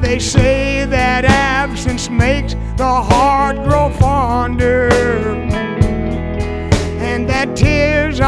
They say that absence makes the heart grow fonder, and that tears